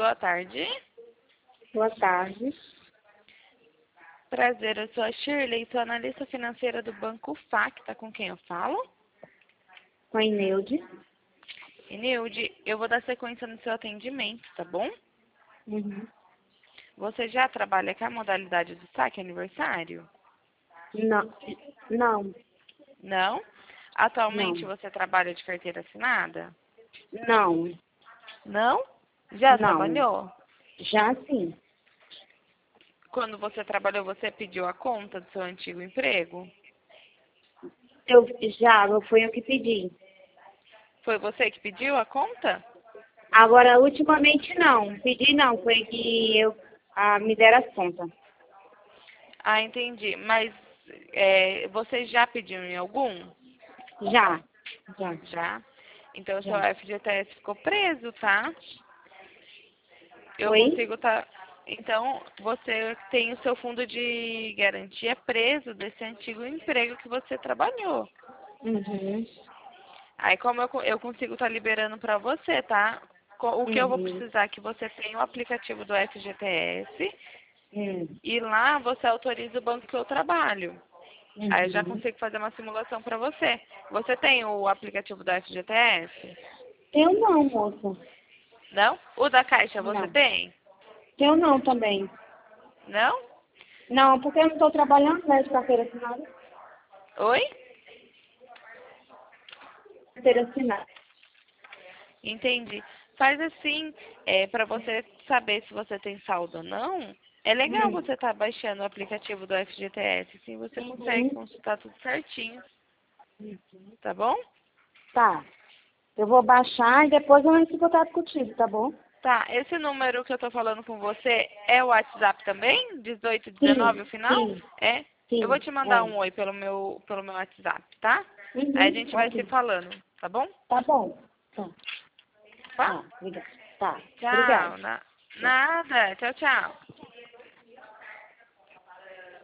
boa tarde. Boa tarde. Prazer, eu sou a Shirley, sou analista financeira do Banco Facta, com quem eu falo? Com a Ineude. Nilde, eu vou dar sequência no seu atendimento, tá bom? Uhum. Você já trabalha com a modalidade do saque aniversário? Não. Não. Não? Atualmente Não. você trabalha de carteira assinada? Não. Não? Já Não. trabalhou? Já sim. Quando você trabalhou, você pediu a conta do seu antigo emprego? Não fui eu que pedi. Foi você que pediu a conta? Agora, ultimamente não. Pedi não, foi que me deram as contas. Ah, entendi. Mas você já pediu em algum? Já. Já. Já? Então, o seu Já. FGTS ficou preso, tá? Eu Oi? consigo tá. Então, você tem o seu fundo de garantia preso desse antigo emprego que você trabalhou. Uhum. Aí, como eu consigo estar liberando para você, tá? O que eu vou Uhum. precisar é que você tenha o aplicativo do FGTS Uhum. e lá você autoriza o banco que eu trabalho. Aí eu já Uhum. consigo fazer uma simulação para você. Você tem o aplicativo do FGTS? Eu não, moça. Não? O da Caixa você Não. tem? Eu não também. Não? Não, porque eu não estou trabalhando, né, de carteira assinada. Oi? Carteira assinada. Entendi. Faz assim, para você saber se você tem saldo ou não, é legal Uhum. você estar baixando o aplicativo do FGTS, assim você consegue Uhum. consultar tudo certinho, tá bom? Tá. Eu vou baixar e depois eu entro em contato contigo, tá bom? Tá, esse número que eu tô falando com você é o WhatsApp também? 1819 o Sim, final? sim, É? Eu vou sim, te mandar é. um oi pelo meu WhatsApp, tá? Aí a Uhum, gente vai se ok. falando, tá bom? Tá bom. Tá, Tá? tá, obrigada. Tá, obrigada. Tchau. Nada. Tchau, tchau.